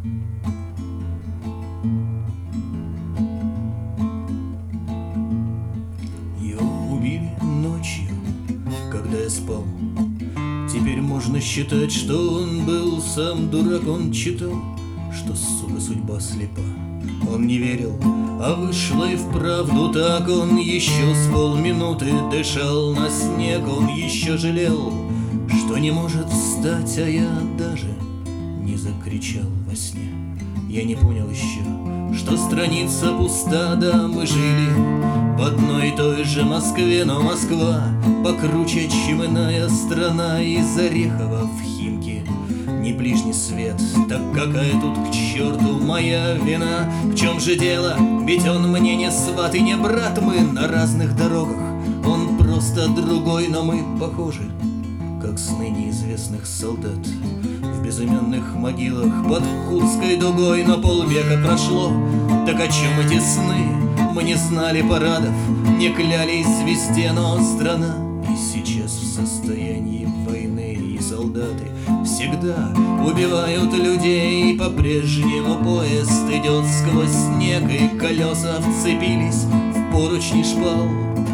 Его убили ночью, когда я спал. Теперь можно считать, что он был сам дурак. Он читал, что, сука, судьба слепа. Он не верил, а вышло и вправду так. Он еще с полминуты дышал на снег. Он еще жалел, что не может встать, а я даже не закричал во сне. Я не понял еще, что страница пуста. Да, мы жили в одной и той же Москве, но Москва покруче, чем иная страна. Из Орехова в Химки не ближний свет, так какая тут к черту моя вина? В чем же дело? Ведь он мне не сват и не брат. Мы на разных дорогах, он просто другой, но мы похожи, как сны неизвестных солдат в безымянных могилах под Курской дугой. Но полвека прошло, так о чем эти сны? Мы не знали парадов, не клялись везде, но страна и сейчас в состоянии войны. И солдаты всегда убивают людей, и по-прежнему поезд идет сквозь снег, и колеса вцепились в поручни шпал.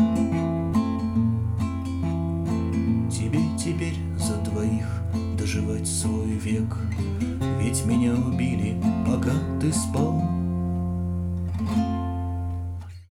Тебе теперь за двоих доживать свой век, ведь меня убили, пока ты спал.